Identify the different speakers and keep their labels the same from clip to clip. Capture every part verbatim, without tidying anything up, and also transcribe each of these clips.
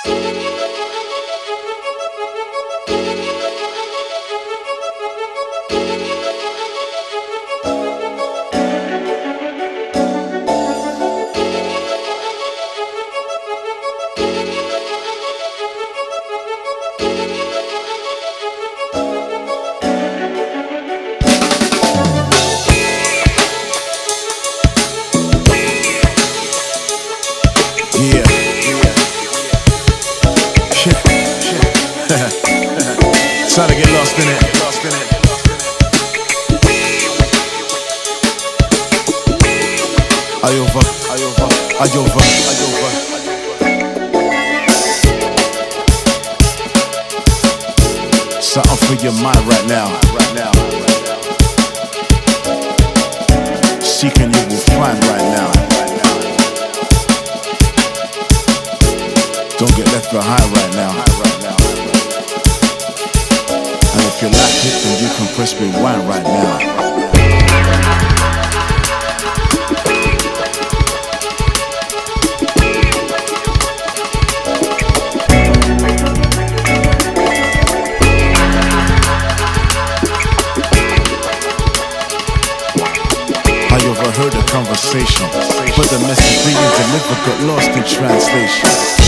Speaker 1: Yeah, time to get lost in it. Ayova, Ayova, Ayova, Ayova. Something for your mind right now. Right now. Seeking you will find right now. Don't get left behind right now. And if you like it, then you can press rewind right now. I overheard a conversation, but the message being delivered got lost in translation.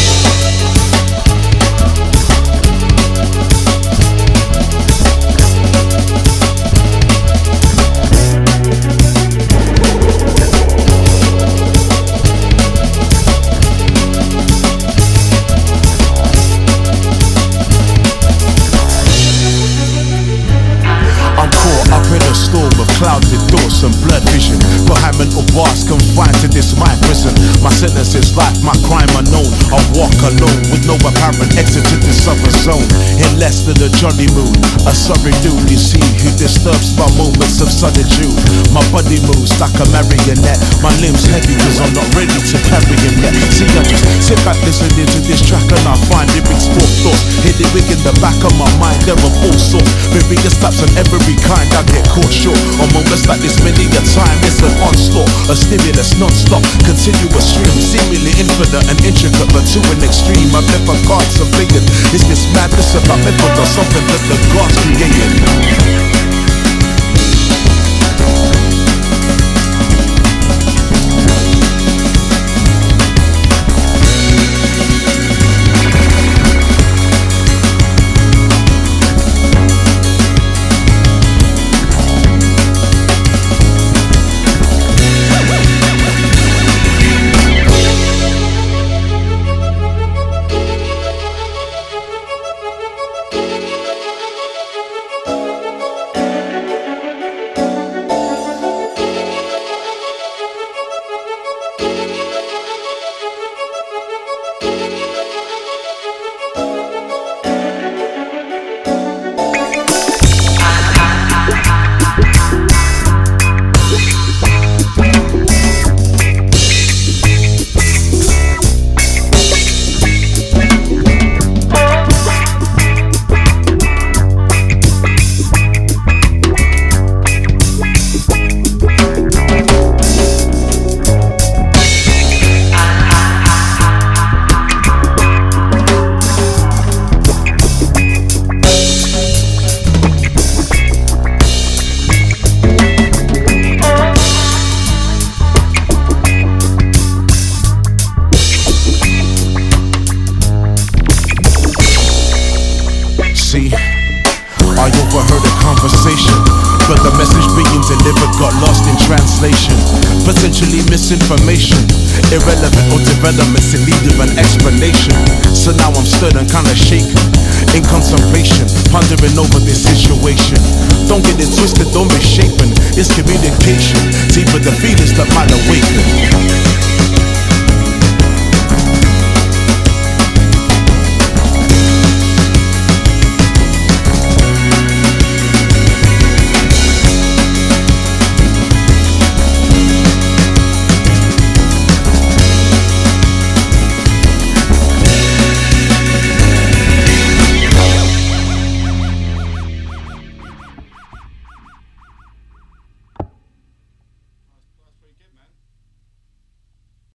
Speaker 1: Clouded thoughts and blurred vision, behind mental bars confined to this mind prison. My sentence is life, my crime unknown. I walk alone with no apparent exit to this other zone. In less than a jolly mood, a sorry dude you see who disturbs my moments of solitude. My body moves like a marionette, my limbs heavy cause I'm not ready to carry him yet. See, I just sit back listening to this track and I find lyrics for thoughts. Hit the wig in the back of my mind, there are all sorts. Various types of every kind, I get caught short. On moments like this many a time, it's an onslaught, a stimulus non-stop, continuous stream, seemingly infinite and intricate, but to an extreme. I've never got something. Is this madness about method or something that the gods created? I overheard a conversation, but the message being delivered got lost in translation. Potentially misinformation, irrelevant or developments in need of an explanation. So now I'm stirred and kinda shaken, in contemplation, pondering over this situation. Don't get it twisted, don't be shapen. It's communication, deeper the feelings that might awaken.